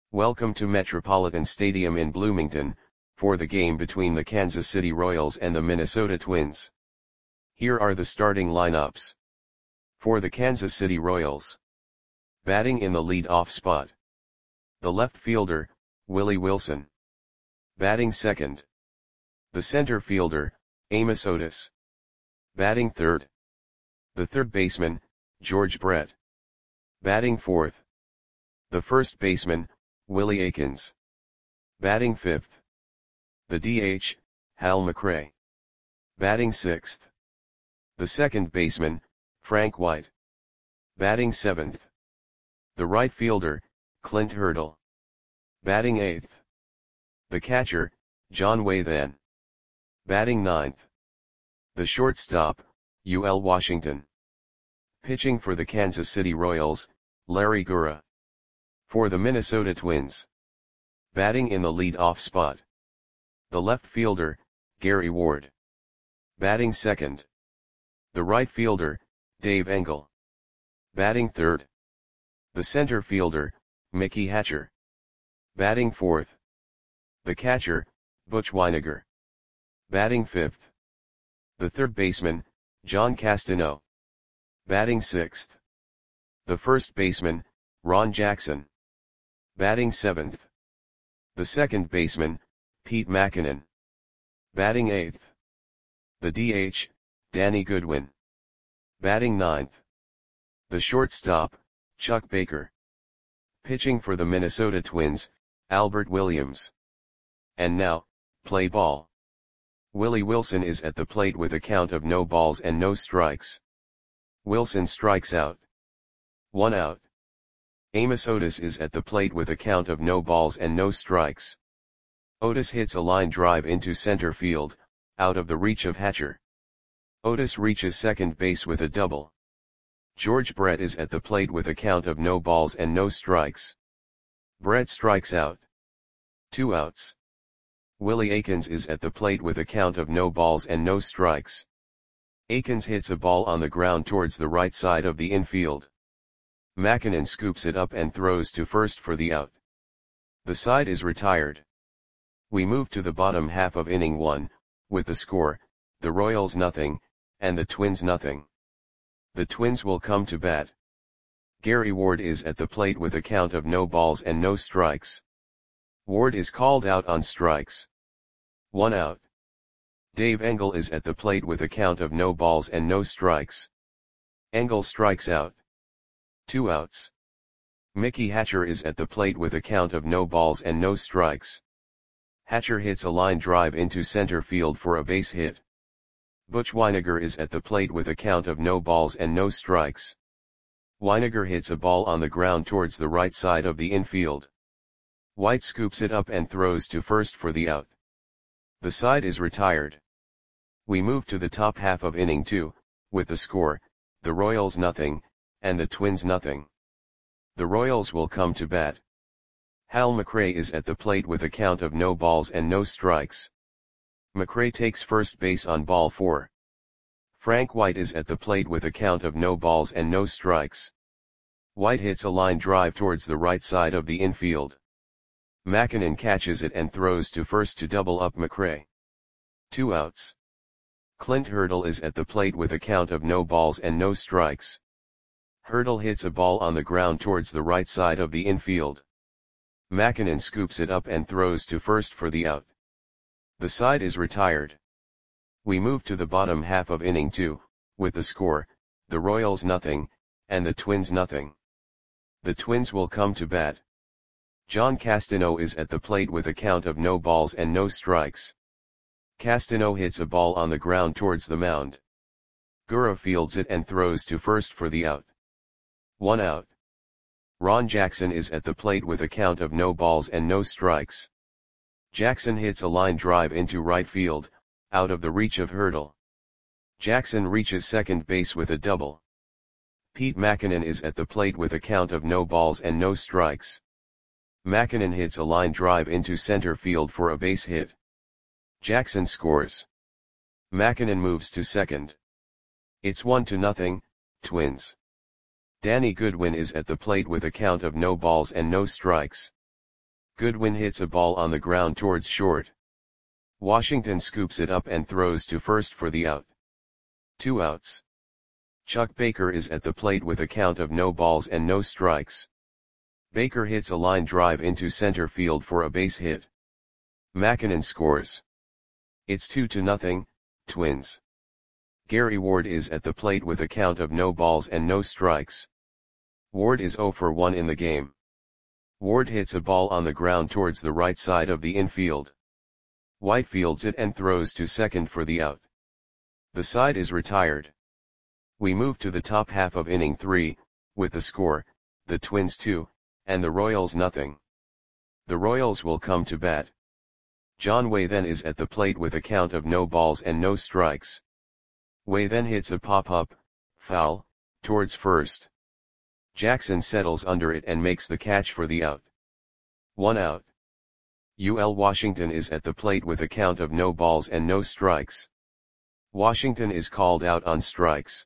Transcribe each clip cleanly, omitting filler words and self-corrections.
Welcome to Metropolitan Stadium in Bloomington, for the game between the Kansas City Royals and the Minnesota Twins. Here are the starting lineups. For the Kansas City Royals. Batting in the lead-off spot. The left fielder, Willie Wilson. Batting second. The center fielder, Amos Otis. Batting third. The third baseman, George Brett. Batting fourth. The first baseman, Willie Aikens. Batting fifth. The DH, Hal McRae. Batting sixth. The second baseman, Frank White. Batting seventh. The right fielder, Clint Hurdle. Batting eighth. The catcher, John Wathan. Batting ninth. The shortstop, UL Washington. Pitching for the Kansas City Royals, Larry Gura. For the Minnesota Twins. Batting in the lead-off spot. The left fielder, Gary Ward. Batting second. The right fielder, Dave Engel. Batting third. The center fielder, Mickey Hatcher. Batting fourth. The catcher, Butch Wynegar. Batting fifth. The third baseman, John Castano. Batting sixth. The first baseman, Ron Jackson. Batting seventh. The second baseman, Pete Mackinnon. Batting eighth. The DH, Danny Goodwin. Batting ninth. The shortstop, Chuck Baker. Pitching for the Minnesota Twins, Albert Williams. And now, play ball. Willie Wilson is at the plate with a count of no balls and no strikes. Wilson strikes out. 1 out. Amos Otis is at the plate with a count of no balls and no strikes. Otis hits a line drive into center field, out of the reach of Hatcher. Otis reaches second base with a double. George Brett is at the plate with a count of no balls and no strikes. Brett strikes out. 2 outs. Willie Aikens is at the plate with a count of no balls and no strikes. Aikens hits a ball on the ground towards the right side of the infield. Mackinnon scoops it up and throws to first for the out. The side is retired. We move to the bottom half of inning 1, with the score, the Royals nothing, and the Twins nothing. The Twins will come to bat. Gary Ward is at the plate with a count of no balls and no strikes. Ward is called out on strikes. 1 out. Dave Engel is at the plate with a count of no balls and no strikes. Engel strikes out. 2 outs. Mickey Hatcher is at the plate with a count of no balls and no strikes. Hatcher hits a line drive into center field for a base hit. Butch Wynegar is at the plate with a count of no balls and no strikes. Wynegar hits a ball on the ground towards the right side of the infield. White scoops it up and throws to first for the out. The side is retired. We move to the top half of inning 2, with the score, the Royals nothing, and the Twins nothing. The Royals will come to bat. Hal McRae is at the plate with a count of no balls and no strikes. McRae takes first base on ball 4. Frank White is at the plate with a count of no balls and no strikes. White hits a line drive towards the right side of the infield. Mackinnon catches it and throws to first to double up McRae. 2 outs. Clint Hurdle is at the plate with a count of no balls and no strikes. Hurdle hits a ball on the ground towards the right side of the infield. Mackinnon scoops it up and throws to first for the out. The side is retired. We move to the bottom half of inning 2, with the score, the Royals nothing, and the Twins nothing. The Twins will come to bat. John Castano is at the plate with a count of no balls and no strikes. Castano hits a ball on the ground towards the mound. Gura fields it and throws to first for the out. 1 out. Ron Jackson is at the plate with a count of no balls and no strikes. Jackson hits a line drive into right field, out of the reach of Hurdle. Jackson reaches second base with a double. Pete Mackinnon is at the plate with a count of no balls and no strikes. Mackinnon hits a line drive into center field for a base hit. Jackson scores. Mackinnon moves to second. It's 1-0, Twins. Danny Goodwin is at the plate with a count of no balls and no strikes. Goodwin hits a ball on the ground towards short. Washington scoops it up and throws to first for the out. 2 outs. Chuck Baker is at the plate with a count of no balls and no strikes. Baker hits a line drive into center field for a base hit. Makinen scores. It's 2-0, Twins. Gary Ward is at the plate with a count of no balls and no strikes. Ward is 0 for 1 in the game. Ward hits a ball on the ground towards the right side of the infield. White fields it and throws to second for the out. The side is retired. We move to the top half of inning 3, with the score, the Twins 2, and the Royals nothing. The Royals will come to bat. John Way then is at the plate with a count of no balls and no strikes. Way then hits a pop-up, foul, towards first. Jackson settles under it and makes the catch for the out. 1 out. UL Washington is at the plate with a count of no balls and no strikes. Washington is called out on strikes.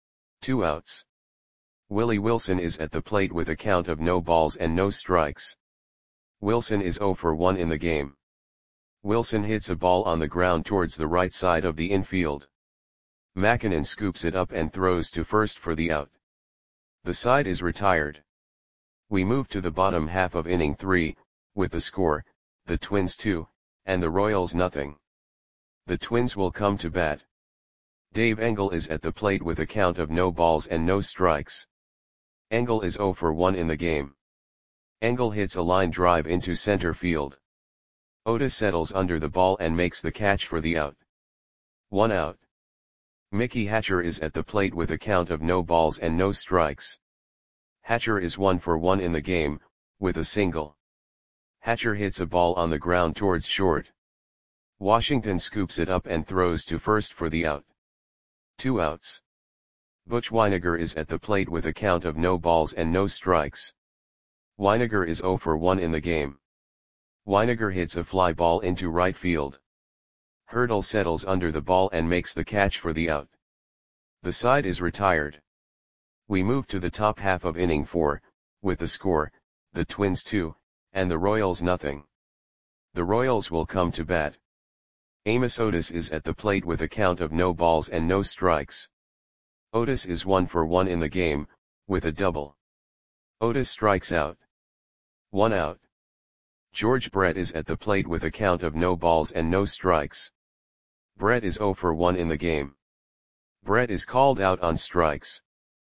2 outs. Willie Wilson is at the plate with a count of no balls and no strikes. Wilson is 0 for 1 in the game. Wilson hits a ball on the ground towards the right side of the infield. Makinen scoops it up and throws to first for the out. The side is retired. We move to the bottom half of inning 3, with the score, the Twins 2, and the Royals nothing. The Twins will come to bat. Dave Engel is at the plate with a count of no balls and no strikes. Engel is 0 for 1 in the game. Engel hits a line drive into center field. Otis settles under the ball and makes the catch for the out. 1 out. Mickey Hatcher is at the plate with a count of no balls and no strikes. Hatcher is 1 for 1 in the game, with a single. Hatcher hits a ball on the ground towards short. Washington scoops it up and throws to first for the out. 2 outs. Butch Wynegar is at the plate with a count of no balls and no strikes. Wynegar is 0 for 1 in the game. Wynegar hits a fly ball into right field. Hurdle settles under the ball and makes the catch for the out. The side is retired. We move to the top half of inning 4, with the score, the Twins 2, and the Royals nothing. The Royals will come to bat. Amos Otis is at the plate with a count of no balls and no strikes. Otis is 1 for 1 in the game, with a double. Otis strikes out. 1 out. George Brett is at the plate with a count of no balls and no strikes. Brett is 0 for 1 in the game. Brett is called out on strikes.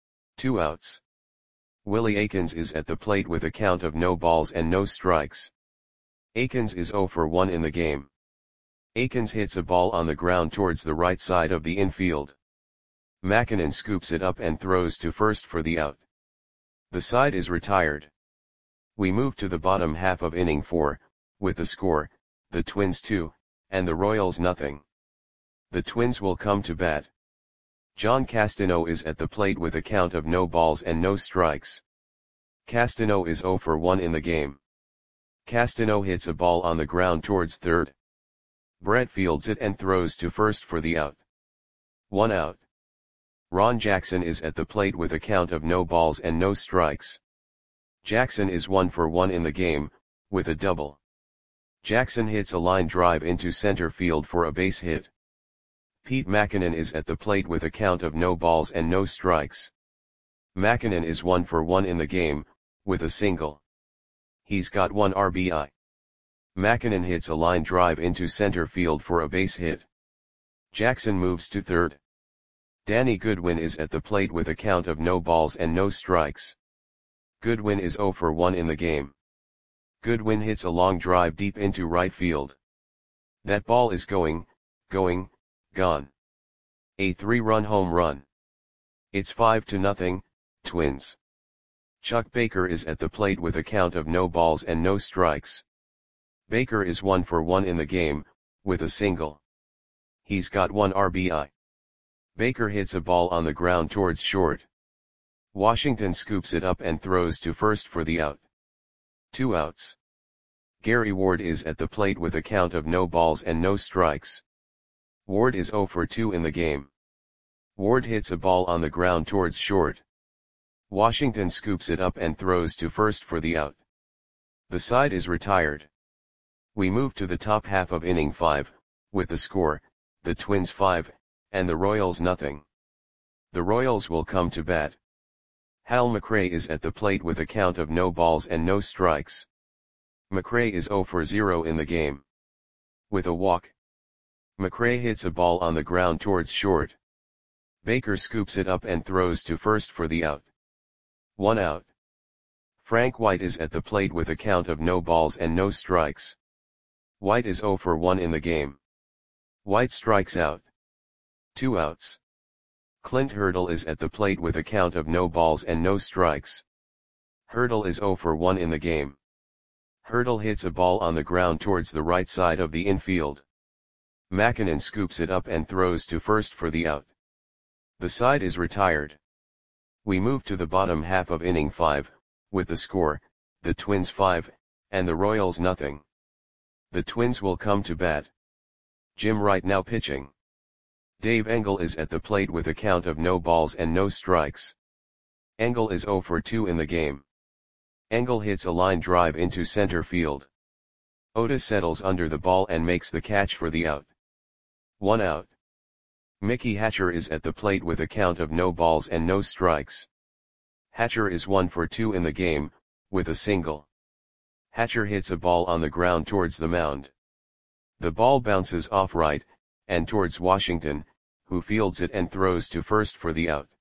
2 outs. Willie Aikens is at the plate with a count of no balls and no strikes. Aikens is 0 for 1 in the game. Aikens hits a ball on the ground towards the right side of the infield. Makinen scoops it up and throws to first for the out. The side is retired. We move to the bottom half of inning 4, with the score, the Twins 2, and the Royals nothing. The Twins will come to bat. John Castano is at the plate with a count of no balls and no strikes. Castano is 0 for 1 in the game. Castano hits a ball on the ground towards third. Brett fields it and throws to first for the out. 1 out. Ron Jackson is at the plate with a count of no balls and no strikes. Jackson is 1 for 1 in the game, with a double. Jackson hits a line drive into center field for a base hit. Pete Makinen is at the plate with a count of no balls and no strikes. Makinen is 1 for 1 in the game, with a single. He's got 1 RBI. Makinen hits a line drive into center field for a base hit. Jackson moves to third. Danny Goodwin is at the plate with a count of no balls and no strikes. Goodwin is 0 for 1 in the game. Goodwin hits a long drive deep into right field. That ball is gone. A 3-run home run. It's 5-0, Twins. Chuck Baker is at the plate with a count of no balls and no strikes. Baker is 1 for 1 in the game, with a single. He's got 1 RBI. Baker hits a ball on the ground towards short. Washington scoops it up and throws to first for the out. 2 outs. Gary Ward is at the plate with a count of no balls and no strikes. Ward is 0 for 2 in the game. Ward hits a ball on the ground towards short. Washington scoops it up and throws to first for the out. The side is retired. We move to the top half of inning 5, with the score, the Twins 5, and the Royals nothing. The Royals will come to bat. Hal McRae is at the plate with a count of no balls and no strikes. McRae is 0 for 0 in the game. With a walk, McRae hits a ball on the ground towards short. Baker scoops it up and throws to first for the out. 1 out. Frank White is at the plate with a count of no balls and no strikes. White is 0 for 1 in the game. White strikes out. 2 outs. Clint Hurdle is at the plate with a count of no balls and no strikes. Hurdle is 0 for 1 in the game. Hurdle hits a ball on the ground towards the right side of the infield. Mackinnon scoops it up and throws to first for the out. The side is retired. We move to the bottom half of inning 5, with the score, the Twins 5, and the Royals nothing. The Twins will come to bat. Jim Wright now pitching. Dave Engel is at the plate with a count of no balls and no strikes. Engel is 0 for 2 in the game. Engel hits a line drive into center field. Otis settles under the ball and makes the catch for the out. 1 out. Mickey Hatcher is at the plate with a count of no balls and no strikes. Hatcher is 1 for 2 in the game, with a single. Hatcher hits a ball on the ground towards the mound. The ball bounces off Wright, and towards Washington, who fields it and throws to first for the out.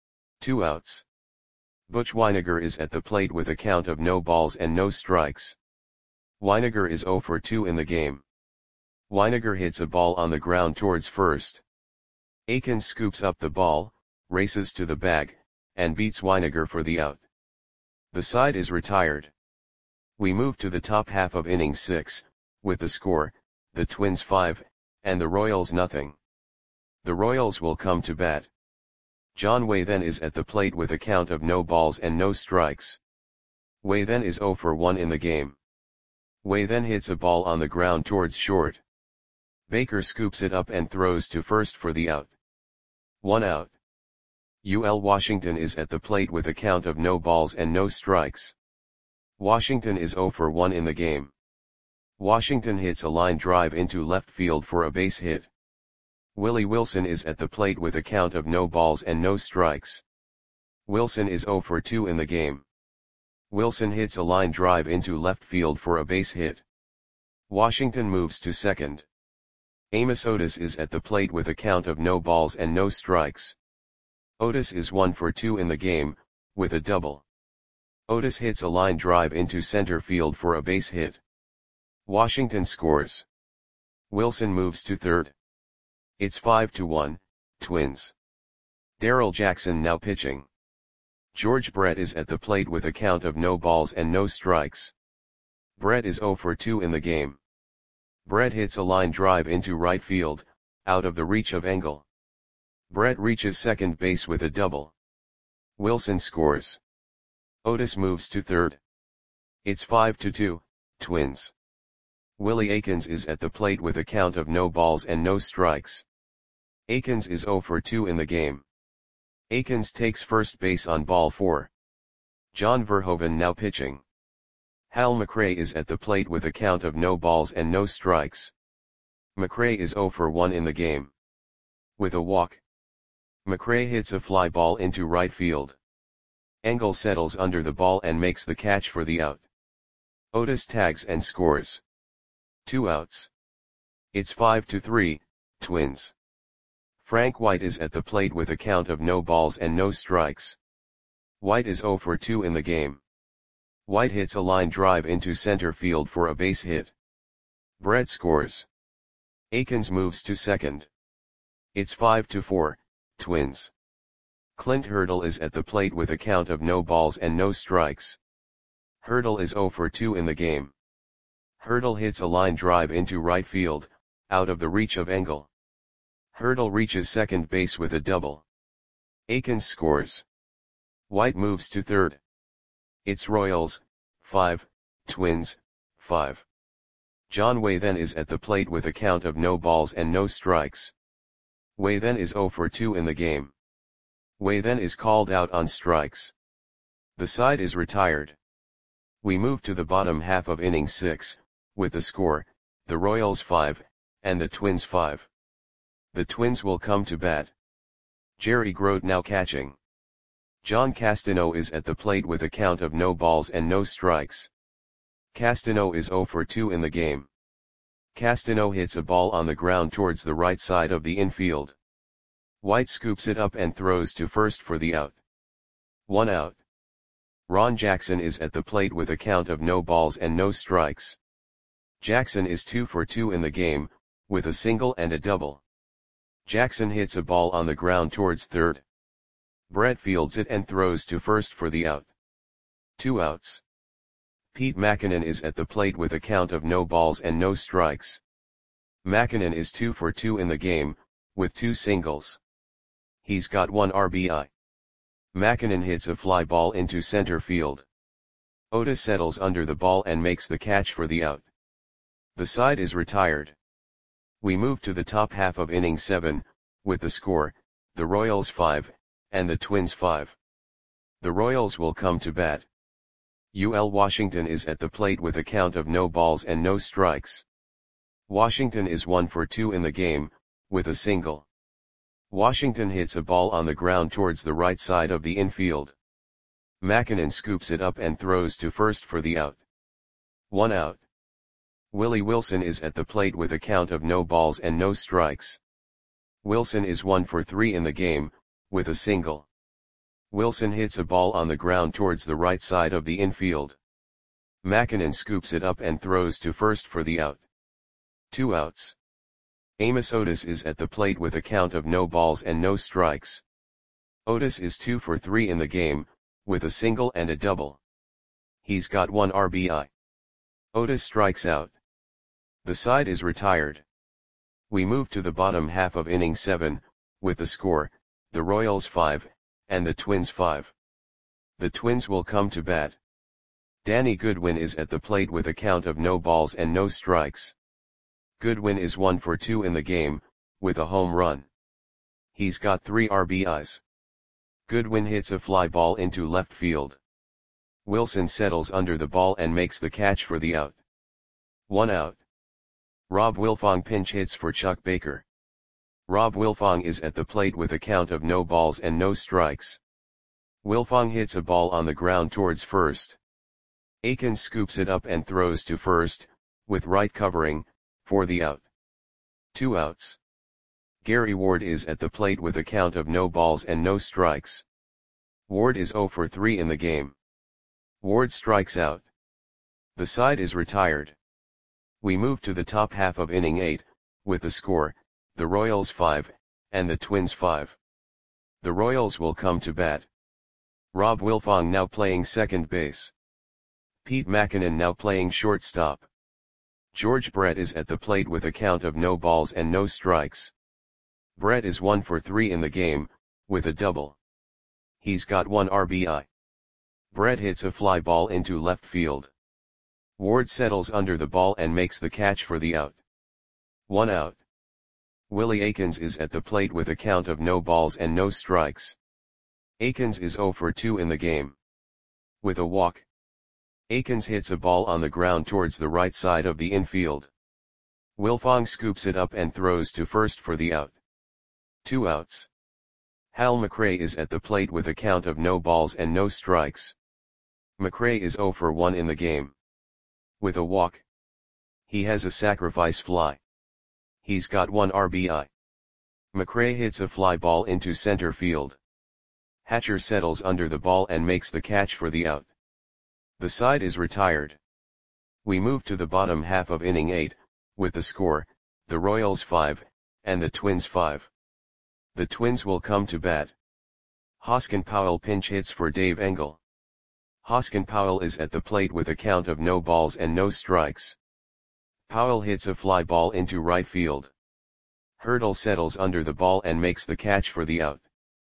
2 outs. Butch Wynegar is at the plate with a count of no balls and no strikes. Wynegar is 0 for 2 in the game. Wynegar hits a ball on the ground towards first. Akins scoops up the ball, races to the bag, and beats Wynegar for the out. The side is retired. We move to the top half of inning 6, with the score, the Twins 5, and the Royals nothing. The Royals will come to bat. John Way then is at the plate with a count of no balls and no strikes. Way then is 0 for 1 in the game. Way then hits a ball on the ground towards short. Baker scoops it up and throws to first for the out. 1 out. UL Washington is at the plate with a count of no balls and no strikes. Washington is 0 for 1 in the game. Washington hits a line drive into left field for a base hit. Willie Wilson is at the plate with a count of no balls and no strikes. Wilson is 0 for 2 in the game. Wilson hits a line drive into left field for a base hit. Washington moves to second. Amos Otis is at the plate with a count of no balls and no strikes. Otis is 1 for 2 in the game, with a double. Otis hits a line drive into center field for a base hit. Washington scores. Wilson moves to third. It's 5-1, Twins. Darrell Jackson now pitching. George Brett is at the plate with a count of no balls and no strikes. Brett is 0 for 2 in the game. Brett hits a line drive into right field, out of the reach of Engel. Brett reaches second base with a double. Wilson scores. Otis moves to third. It's 5-2, Twins. Willie Akins is at the plate with a count of no balls and no strikes. Akins is 0 for 2 in the game. Akins takes first base on ball 4. John Verhoeven now pitching. Hal McRae is at the plate with a count of no balls and no strikes. McRae is 0 for 1 in the game. With a walk, McRae hits a fly ball into right field. Engel settles under the ball and makes the catch for the out. Otis tags and scores. 2 outs. It's 5-3, Twins. Frank White is at the plate with a count of no balls and no strikes. White is 0 for 2 in the game. White hits a line drive into center field for a base hit. Brett scores. Akins moves to second. It's 5-4, Twins. Clint Hurdle is at the plate with a count of no balls and no strikes. Hurdle is 0 for 2 in the game. Hurdle hits a line drive into right field, out of the reach of Engel. Hurdle reaches second base with a double. Akins scores. White moves to third. It's Royals, 5, Twins, 5. John Way then is at the plate with a count of no balls and no strikes. Way then is 0 for 2 in the game. Way then is called out on strikes. The side is retired. We move to the bottom half of inning 6, with the score, the Royals 5, and the Twins 5. The Twins will come to bat. Jerry Grote now catching. John Castano is at the plate with a count of no balls and no strikes. Castano is 0 for 2 in the game. Castano hits a ball on the ground towards the right side of the infield. White scoops it up and throws to first for the out. 1 out. Ron Jackson is at the plate with a count of no balls and no strikes. Jackson is 2 for 2 in the game, with a single and a double. Jackson hits a ball on the ground towards third. Brett fields it and throws to first for the out. 2 outs. Pete Mackinnon is at the plate with a count of no balls and no strikes. Mackinnon is 2 for 2 in the game, with 2 singles. He's got 1 RBI. Mackinnon hits a fly ball into center field. Otis settles under the ball and makes the catch for the out. The side is retired. We move to the top half of inning 7, with the score, the Royals 5, and the Twins 5. The Royals will come to bat. UL Washington is at the plate with a count of no balls and no strikes. Washington is 1 for 2 in the game, with a single. Washington hits a ball on the ground towards the right side of the infield. Mackinnon scoops it up and throws to first for the out. 1 out. Willie Wilson is at the plate with a count of no balls and no strikes. Wilson is 1 for 3 in the game, with a single. Wilson hits a ball on the ground towards the right side of the infield. Mackinnon scoops it up and throws to first for the out. 2 outs. Amos Otis is at the plate with a count of no balls and no strikes. Otis is 2 for 3 in the game, with a single and a double. He's got 1 RBI. Otis strikes out. The side is retired. We move to the bottom half of inning 7, with the score, the Royals 5, and the Twins 5. The Twins will come to bat. Danny Goodwin is at the plate with a count of no balls and no strikes. Goodwin is 1 for 2 in the game, with a home run. He's got 3 RBIs. Goodwin hits a fly ball into left field. Wilson settles under the ball and makes the catch for the out. 1 out. Rob Wilfong pinch hits for Chuck Baker. Rob Wilfong is at the plate with a count of no balls and no strikes. Wilfong hits a ball on the ground towards first. Akins scoops it up and throws to first, with right covering, for the out. 2 outs. Gary Ward is at the plate with a count of no balls and no strikes. Ward is 0 for 3 in the game. Ward strikes out. The side is retired. We move to the top half of inning 8, with the score, the Royals 5, and the Twins 5. The Royals will come to bat. Rob Wilfong now playing second base. Pete Mackinnon now playing shortstop. George Brett is at the plate with a count of no balls and no strikes. Brett is 1 for 3 in the game, with a double. He's got 1 RBI. Brett hits a fly ball into left field. Ward settles under the ball and makes the catch for the out. 1 out. Willie Akins is at the plate with a count of no balls and no strikes. Akins is 0 for 2 in the game. With a walk. Akins hits a ball on the ground towards the right side of the infield. Wilfong scoops it up and throws to first for the out. 2 outs. Hal McRae is at the plate with a count of no balls and no strikes. McRae is 0 for 1 in the game. With a walk. He has a sacrifice fly. He's got 1 RBI. McRae hits a fly ball into center field. Hatcher settles under the ball and makes the catch for the out. The side is retired. We move to the bottom half of inning 8, with the score, the Royals 5, and the Twins 5. The Twins will come to bat. Hoskin Powell pinch hits for Dave Engel. Hoskin Powell is at the plate with a count of no balls and no strikes. Powell hits a fly ball into right field. Hurdle settles under the ball and makes the catch for the out.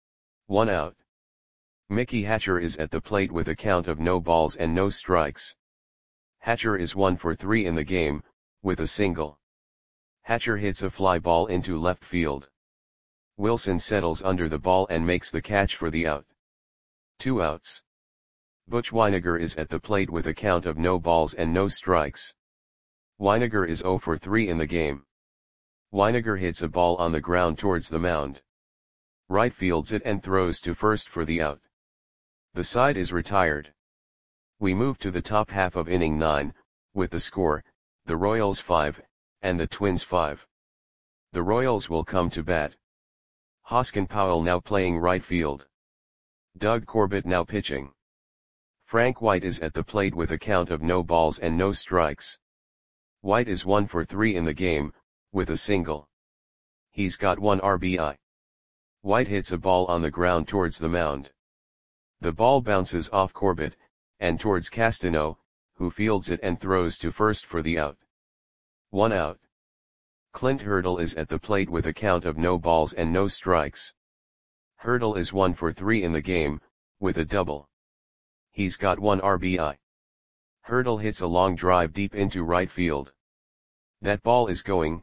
1 out. Mickey Hatcher is at the plate with a count of no balls and no strikes. Hatcher is 1 for 3 in the game, with a single. Hatcher hits a fly ball into left field. Wilson settles under the ball and makes the catch for the out. 2 outs. Butch Wynegar is at the plate with a count of no balls and no strikes. Wynegar is 0 for 3 in the game. Wynegar hits a ball on the ground towards the mound. Right fields it and throws to first for the out. The side is retired. We move to the top half of inning 9, with the score, the Royals 5, and the Twins 5. The Royals will come to bat. Hoskin Powell now playing right field. Doug Corbett now pitching. Frank White is at the plate with a count of no balls and no strikes. White is 1 for 3 in the game, with a single. He's got 1 RBI. White hits a ball on the ground towards the mound. The ball bounces off Corbett, and towards Castano, who fields it and throws to first for the out. 1 out. Clint Hurdle is at the plate with a count of no balls and no strikes. Hurdle is 1 for 3 in the game, with a double. He's got 1 RBI. Hurdle hits a long drive deep into right field. That ball is going,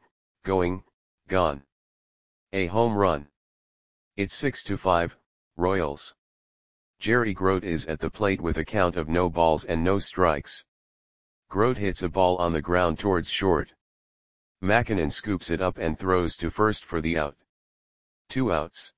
gone. A home run. It's 6-5, Royals. Jerry Grote is at the plate with a count of no balls and no strikes. Grote hits a ball on the ground towards short. McKinnon scoops it up and throws to first for the out. 2 outs.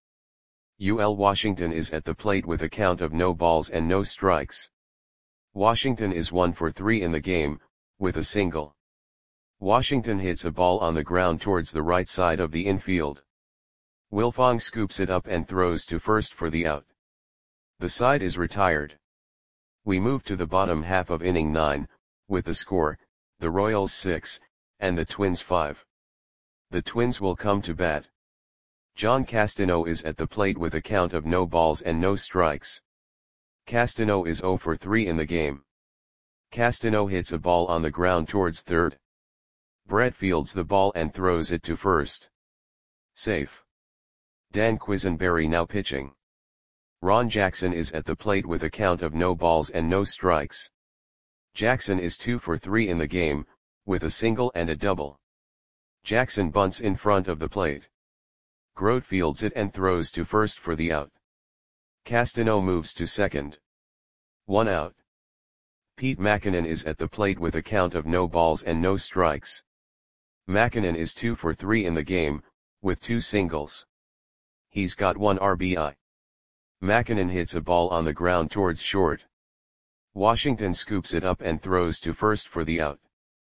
UL Washington is at the plate with a count of no balls and no strikes. Washington is 1 for 3 in the game, with a single. Washington hits a ball on the ground towards the right side of the infield. Wilfong scoops it up and throws to first for the out. The side is retired. We move to the bottom half of inning 9, with the score, the Royals 6, and the Twins 5. The Twins will come to bat. John Castano is at the plate with a count of no balls and no strikes. Castano is 0 for 3 in the game. Castano hits a ball on the ground towards third. Brett fields the ball and throws it to first. Safe. Dan Quisenberry now pitching. Ron Jackson is at the plate with a count of no balls and no strikes. Jackson is 2 for 3 in the game, with a single and a double. Jackson bunts in front of the plate. Grote fields it and throws to first for the out. Castano moves to second. 1 out. Pete Mackinnon is at the plate with a count of no balls and no strikes. Mackinnon is 2 for 3 in the game, with 2 singles. He's got 1 RBI. Mackinnon hits a ball on the ground towards short. Washington scoops it up and throws to first for the out.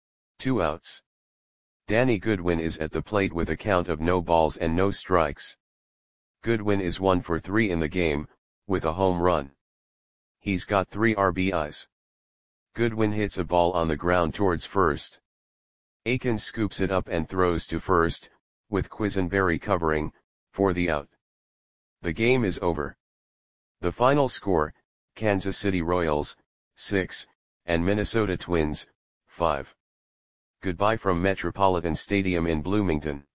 2 outs. Danny Goodwin is at the plate with a count of no balls and no strikes. Goodwin is 1 for 3 in the game, with a home run. He's got 3 RBIs. Goodwin hits a ball on the ground towards first. Akins scoops it up and throws to first, with Quisenberry covering, for the out. The game is over. The final score, Kansas City Royals, 6, and Minnesota Twins, 5. Goodbye from Metropolitan Stadium in Bloomington.